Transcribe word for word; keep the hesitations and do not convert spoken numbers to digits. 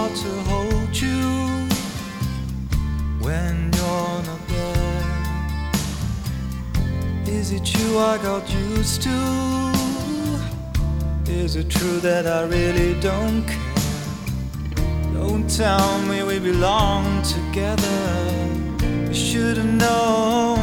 hard to hold you when you're not there. Is it you I got used to? Is it true that I really don't care? Don't tell me we belong together. You should've known.